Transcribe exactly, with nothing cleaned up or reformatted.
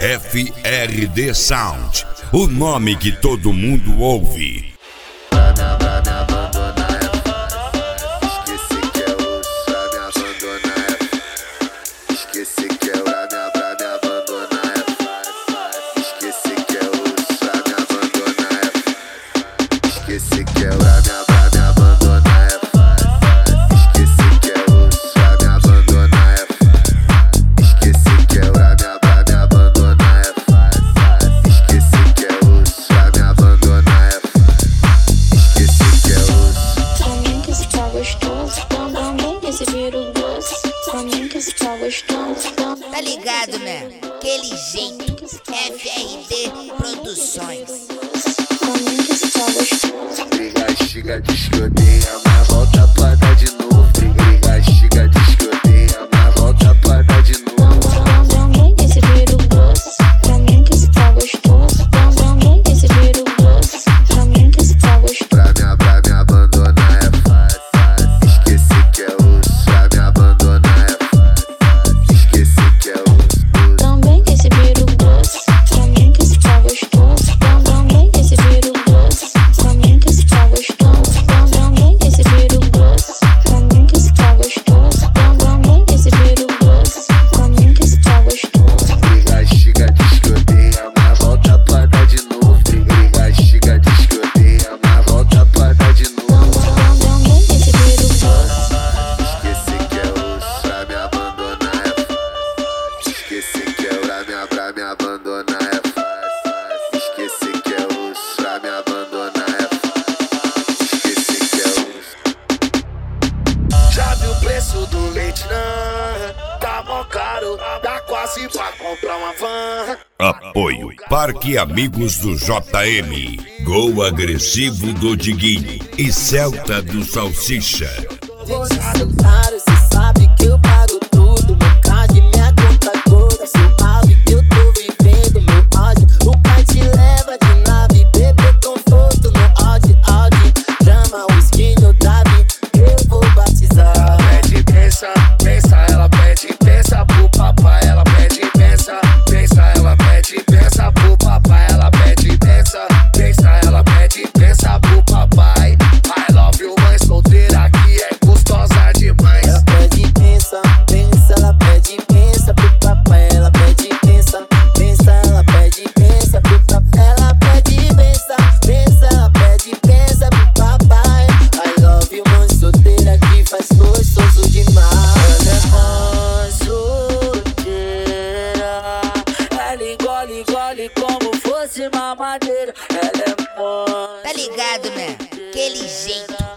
F R D Sound, o nome que todo mundo ouve. Tá ligado, né? Aquele jeito. F R D Produções. Briga, xiga, diz que odeia, mas volta pra dar de novo. Briga, xiga, diz que odeia, mas volta pra dar de novo. Também esse vira o gosto. Pra mim que esse tá gostoso. Também esse vira o gosto. Pra mim que esse tá gostoso. Pra me, pra me abandonar é fácil. Esqueci que é osso. Pra me abandonar é fácil. Esqueci que é osso. Também esse vira o gosto. Pra mim que esse tá gostoso. Também esse vira o gosto. Pra mim que esse tá gostoso. Também esse vira o gosto. Pra mim que esse tá gostoso. Também esse vira o gosto. Pra mim que esse tá gostoso. Briga, xiga, diz que odeia, mas volta pra dar de novo. Briga, xiga, diz que odeia, mas volta pra dar de novo. Também esse vira o gosto. Esqueci que é osso. Pra me abandonar é fácil. Esqueci que é pra me, pra me abandonar é fácil. Esqueci que é osso. Pra me abandonar é fácil. Esqueci que é osso. Já viu o preço do leite, não? Tá mó caro, dá quase pra comprar uma van. Apoio Parque Amigos do J M, Gol Agressivo do Diguinho e Celta do Salsicha. Claro, cê sabe que eu pago tudo. Meu card, minha conta toda. Cê sabe que eu tô vivendo meu ódio. O pai te leva de nave, bebê conforto no Audi, Audi. Chama o skin no Davi, eu vou batizar. Pede, pensa, pensa, ela pede, pensa pro papai. Ela pede, pensa, pensa, ela pede, pensa pro papai. Ela pede, pensa, pensa, ela pede, pensa pro papai. I love you, mãe solteira que é gostosa demais. Ela pede, pensa, pensa, ela pede, pensa pro papai. Ela pede, pensa, pensa, ela pede, pensa pro papai. Ela pede, pensa, pensa, ela pede, pensa pro papai. I love you, mãe solteira que faz gostoso demais. Ela é mãe solteira, ela engole, engole como fosse mamadeira. Ela é mãe. Tá ligado, né? Aquele jeito.